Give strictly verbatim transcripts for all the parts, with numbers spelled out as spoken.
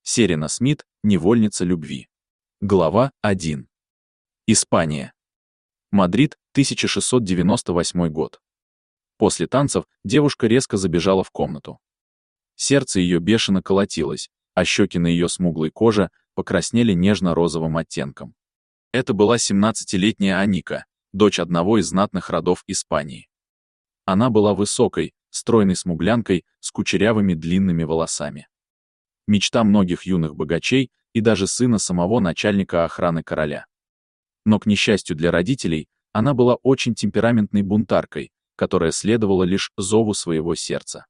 Серена Смит, невольница любви. Глава один. Испания. Мадрид, тысяча шестьсот девяносто восьмой год. После танцев девушка резко забежала в комнату. Сердце ее бешено колотилось, а щеки на ее смуглой коже покраснели нежно-розовым оттенком. Это была семнадцатилетняя Аника, дочь одного из знатных родов Испании. Она была высокой, стройной смуглянкой с кучерявыми длинными волосами. Мечта многих юных богачей и даже сына самого начальника охраны короля. Но, к несчастью для родителей, она была очень темпераментной бунтаркой, которая следовала лишь зову своего сердца.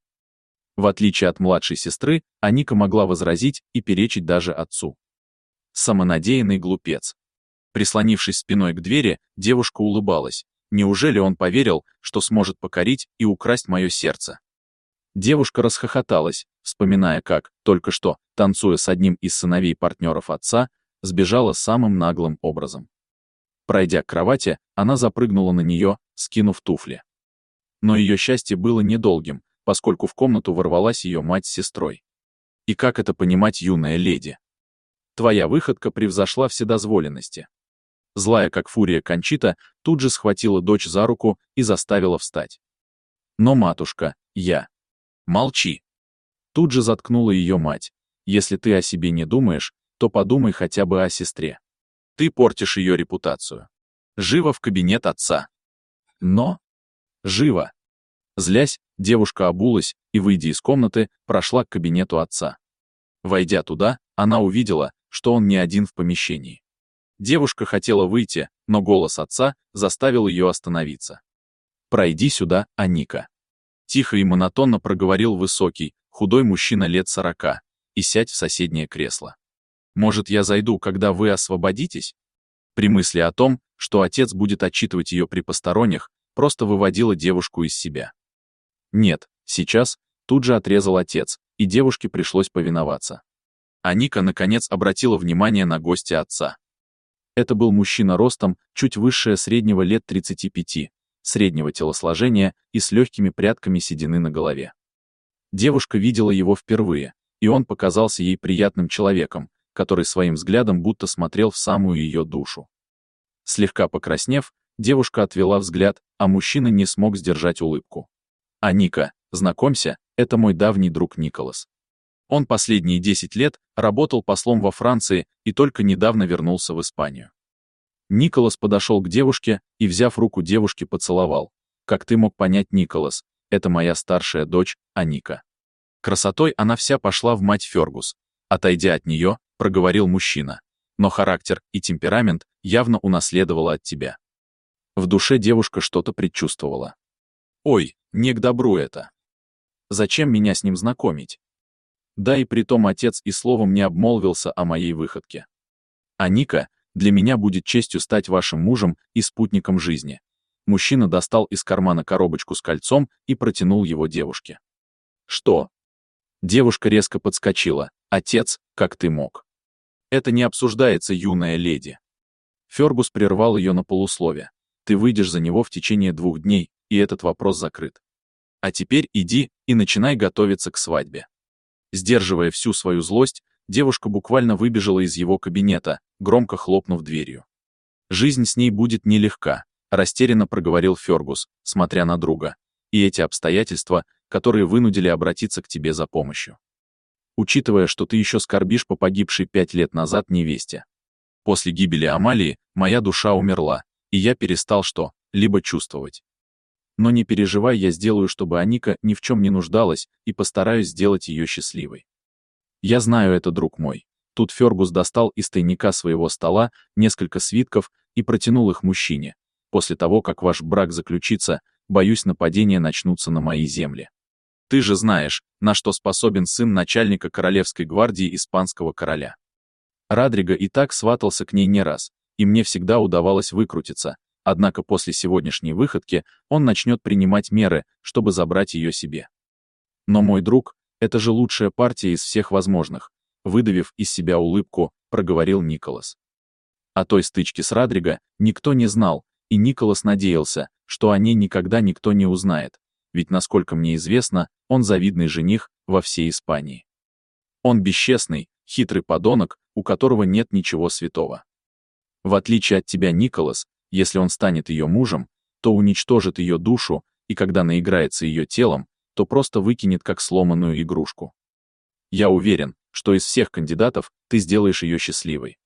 В отличие от младшей сестры, Аника могла возразить и перечить даже отцу. Самонадеянный глупец. Прислонившись спиной к двери, девушка улыбалась. Неужели он поверил, что сможет покорить и украсть мое сердце? Девушка расхохоталась, вспоминая, как, только что, танцуя с одним из сыновей партнеров отца, сбежала самым наглым образом. Пройдя к кровати, она запрыгнула на нее, скинув туфли. Но ее счастье было недолгим, поскольку в комнату ворвалась ее мать с сестрой. И как это понимать, юная леди? Твоя выходка превзошла вседозволенности. Злая как фурия Кончита тут же схватила дочь за руку и заставила встать. Но, матушка, я... Молчи. Тут же заткнула ее мать. Если ты о себе не думаешь, то подумай хотя бы о сестре. Ты портишь ее репутацию. Живо в кабинет отца. Но... Живо. Злясь, девушка обулась и, выйдя из комнаты, прошла к кабинету отца. Войдя туда, она увидела, что он не один в помещении. Девушка хотела выйти, но голос отца заставил ее остановиться. «Пройди сюда, Аника». Тихо и монотонно проговорил высокий, худой мужчина лет сорока, и сядь в соседнее кресло. «Может, я зайду, когда вы освободитесь?» При мысли о том, что отец будет отчитывать ее при посторонних, просто выводила девушку из себя. «Нет, сейчас», тут же отрезал отец, и девушке пришлось повиноваться. Аника, наконец, обратила внимание на гостя отца. Это был мужчина ростом, чуть выше среднего лет тридцати пяти, среднего телосложения и с легкими прядками седины на голове. Девушка видела его впервые, и он показался ей приятным человеком, который своим взглядом будто смотрел в самую ее душу. Слегка покраснев, девушка отвела взгляд, а мужчина не смог сдержать улыбку. «Аника, знакомься, это мой давний друг Николас. Он последние десять лет работал послом во Франции и только недавно вернулся в Испанию». Николас подошел к девушке и, взяв руку девушки, поцеловал. «Как ты мог понять, Николас, это моя старшая дочь, Аника». Красотой она вся пошла в мать Фергус. Отойдя от нее, проговорил мужчина. «Но характер и темперамент явно унаследовала от тебя». В душе девушка что-то предчувствовала. «Ой, не к добру это. Зачем меня с ним знакомить?» Да и притом отец и словом не обмолвился о моей выходке. «Аника, для меня будет честью стать вашим мужем и спутником жизни». Мужчина достал из кармана коробочку с кольцом и протянул его девушке. «Что?» Девушка резко подскочила. «Отец, как ты мог?» «Это не обсуждается, юная леди». Фергус прервал ее на полуслове. «Ты выйдешь за него в течение двух дней, и этот вопрос закрыт. А теперь иди и начинай готовиться к свадьбе». Сдерживая всю свою злость, девушка буквально выбежала из его кабинета, громко хлопнув дверью. «Жизнь с ней будет нелегка», — растерянно проговорил Фергус, смотря на друга, «и эти обстоятельства, которые вынудили обратиться к тебе за помощью. Учитывая, что ты еще скорбишь по погибшей пять лет назад невесте. После гибели Амалии моя душа умерла, и я перестал что-либо чувствовать. Но не переживай, я сделаю, чтобы Аника ни в чем не нуждалась, и постараюсь сделать ее счастливой. Я знаю это, друг мой». Тут Фергус достал из тайника своего стола несколько свитков и протянул их мужчине. «После того, как ваш брак заключится, боюсь, нападения начнутся на мои земли. Ты же знаешь, на что способен сын начальника Королевской гвардии испанского короля. Родриго и так сватался к ней не раз, и мне всегда удавалось выкрутиться. Однако после сегодняшней выходки он начнет принимать меры, чтобы забрать ее себе. Но мой друг, это же лучшая партия из всех возможных», выдавив из себя улыбку, проговорил Николас. О той стычке с Родриго никто не знал, и Николас надеялся, что о ней никогда никто не узнает, ведь, насколько мне известно, он завидный жених во всей Испании. Он бесчестный, хитрый подонок, у которого нет ничего святого. В отличие от тебя, Николас, если он станет ее мужем, то уничтожит ее душу, и когда наиграется ее телом, то просто выкинет как сломанную игрушку. Я уверен, что из всех кандидатов ты сделаешь ее счастливой.